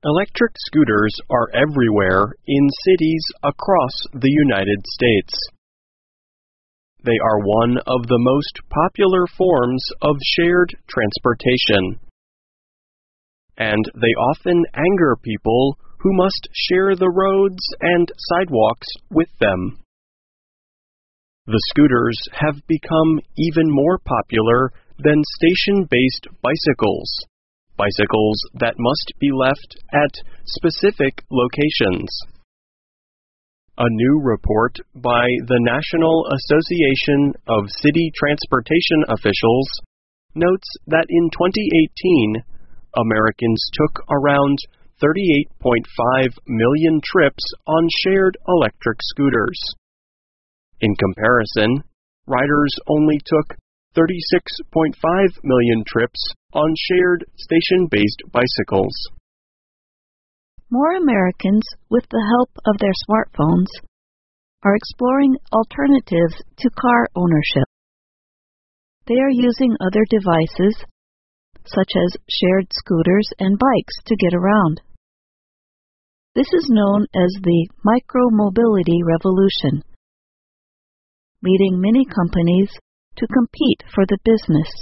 Electric scooters are everywhere in cities across the United States. They are one of the most popular forms of shared transportation, and they often anger people who must share the roads and sidewalks with them. The scooters have become even more popular than station-based bicycles that must be left at specific locations. A new report by the National Association of City Transportation Officials notes that in 2018, Americans took around 38.5 million trips on shared electric scooters. In comparison, riders only took 36.5 million trips on shared station-based bicycles. More Americans, with the help of their smartphones, are exploring alternatives to car ownership. They are using other devices, such as shared scooters and bikes, to get around. This is known as the micromobility revolution, leading many companies to compete for the business.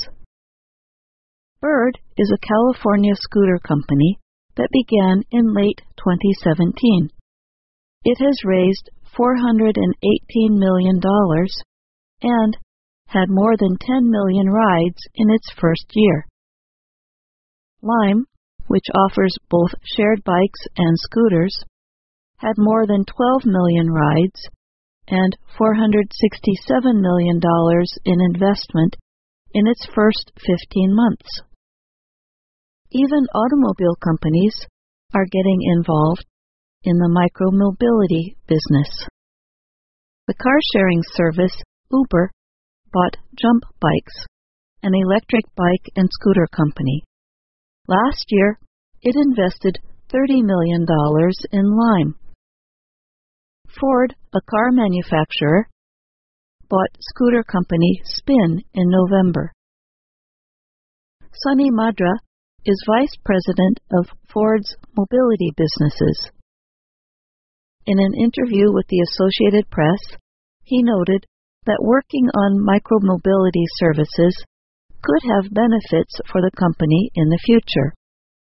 Bird is a California scooter company that began in late 2017. It has raised $418 million and had more than 10 million rides in its first year. Lime, which offers both shared bikes and scooters, had more than 12 million rides and $467 million in investment in its first 15 months. Even automobile companies are getting involved in the micromobility business. The car-sharing service Uber bought Jump Bikes, an electric bike and scooter company. Last year, it invested $30 million in Lime. Ford, a car manufacturer, bought scooter company Spin in November. Sunny Madra is vice president of Ford's mobility businesses. In an interview with the Associated Press, he noted that working on micromobility services could have benefits for the company in the future.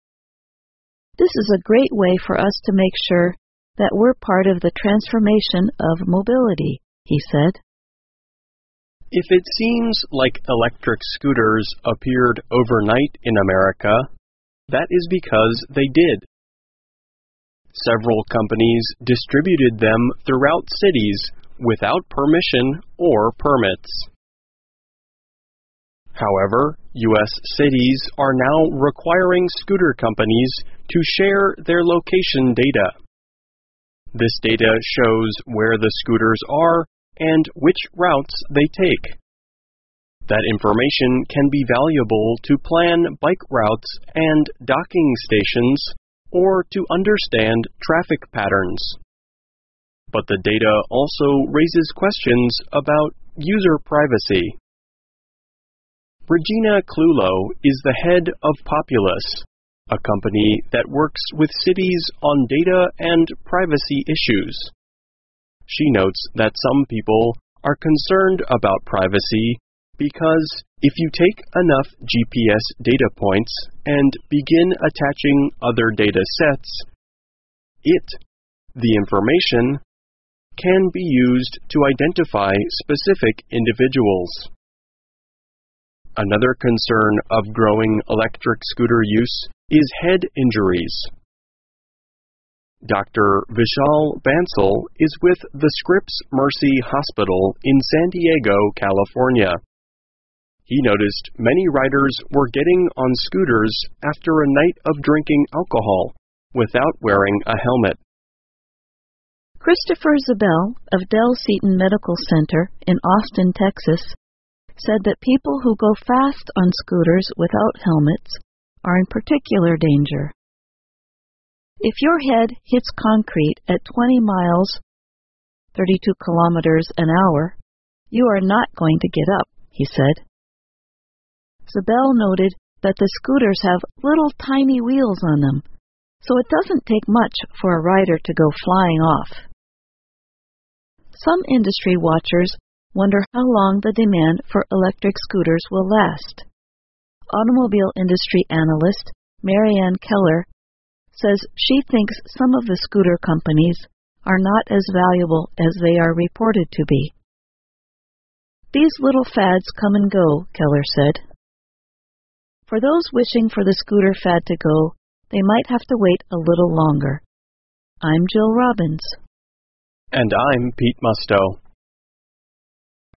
This is a great way for us to make sure that we're part of the transformation of mobility, he said. If it seems like electric scooters appeared overnight in America, that is because they did. Several companies distributed them throughout cities without permission or permits. However, U.S. cities are now requiring scooter companies to share their location data. This data shows where the scooters are and which routes they take. That information can be valuable to plan bike routes and docking stations or to understand traffic patterns. But the data also raises questions about user privacy. Regina Clulow is the head of Populous, a company that works with cities on data and privacy issues. She notes that some people are concerned about privacy because if you take enough GPS data points and begin attaching other data sets, the information, can be used to identify specific individuals. Another concern of growing electric scooter use is head injuries. Dr. Vishal Bansal is with the Scripps Mercy Hospital in San Diego, California. He noticed many riders were getting on scooters after a night of drinking alcohol without wearing a helmet. Christopher Zabel of Del Seaton Medical Center in Austin, Texas, said that people who go fast on scooters without helmets are in particular danger. If your head hits concrete at 20 miles, 32 kilometers an hour, you are not going to get up, he said. Zabel noted that the scooters have little tiny wheels on them, so it doesn't take much for a rider to go flying off. Some industry watchers wonder how long the demand for electric scooters will last. Automobile industry analyst Marianne Keller says she thinks some of the scooter companies are not as valuable as they are reported to be. These little fads come and go, Keller said. For those wishing for the scooter fad to go, they might have to wait a little longer. I'm Jill Robbins. And I'm Pete Musto.